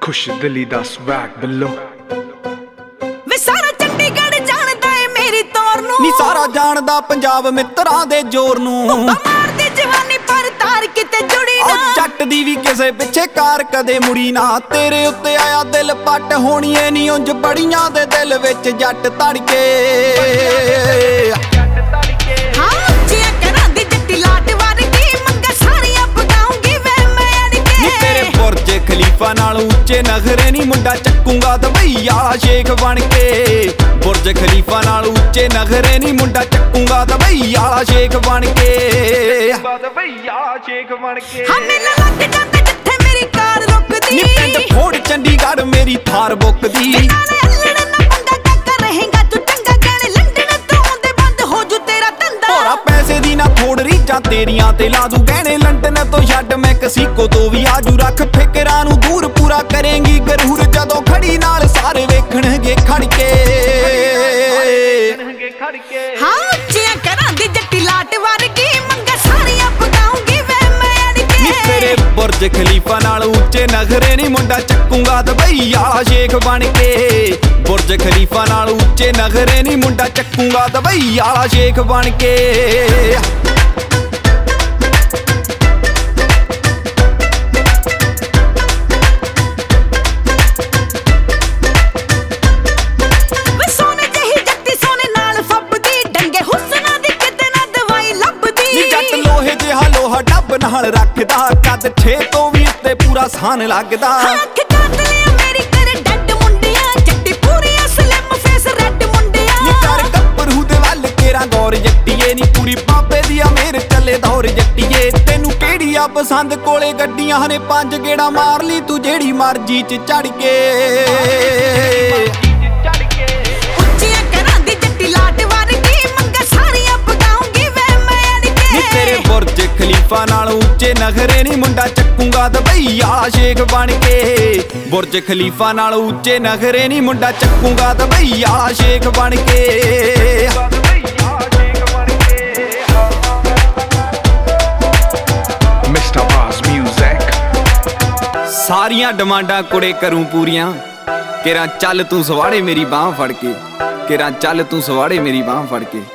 खुश दिली दा स्वैग बिल्लो वे सारा चंडीगढ़ जानदा है मेरी तौर नू नी सारा जानदा पंजाब मित्रां दे जोर नू मारदी जवानी पर तार किते जुड़ी ना जट दी भी किसे पिछे कार कदे मुड़ी ना तेरे उत्ते आया दिल पट होनी ऐ नी उंज बड़ियां दे दिल विच जट तड़के खलीफा नाल उच्चे नखरे नी मुंडा चक्कूंगा दुबई आला शेख बन के बुर्ज खलीफा नाल उच्चे नखरे नी मुंडा चक्कूंगा दुबई आला शेख बन के मेरी कार रुकदी पिंड फोड़ चंडीगढ़ मेरी थार बुकदी पैसे दी ना थोड़ रीचां तेरियां ते लाजू गहने लंडन तो छड्ड मैं कसीको तो भी आजू रख फिकरां नू दूर पूरा करेंगी गरूर जदों खड़ी नाल सारे वेखणगे खड़के हां उच्चियां करां दी जट्टी लाट वर्गी मंगा सारियां पकाऊंगी वे मैं अड़के तेरे बुर्ज खलीफा नाल उच्चे नखरे नी मुंडा चक्कूंगा दुबई आला शेख बन के बुर्ज खलीफा नाल उच्चे नखरे नी मुंडा चक्कूंगा दुबई आला शेख बन के नाल रखदा कद छे तो भी उत्ते पूरा सान लगदा अख काट लिया मेरी कर डड मुंडिया जट्टी पूरी स्लिम फेस रेड मुंडिया नी कर गप्परू दे वल केरा गौर जट्टीए नी पूरी बाबे दी मेरे चले दौर जट्टीए तेनू केड़ी आ पसंद कोले गड्डियां ने पंज गेड़ा मार ली तू जेड़ी मर्जी च चढ़ के उच्चियां करां दी जट्टी लाट वर्गी मंगा सारियां पकाऊंगी वे मैं अड़के नी तेरे बुर्ज खलीफा नाल उच्चे नखरे नी मुंडा चक्कूंगा दुबई आला शेख बन के बुर्ज खलीफा नाल उच्चे नखरे नी मुंडा चक्कूंगा दुबई आला शेख बन के मिस्टर बास म्यूजिक सारियां डिमांडां कुड़े करूं पूरियां केरा चल तू सवाड़े मेरी बांह फड़ के केरा चल तू सवाड़े मेरी बांह फड़ के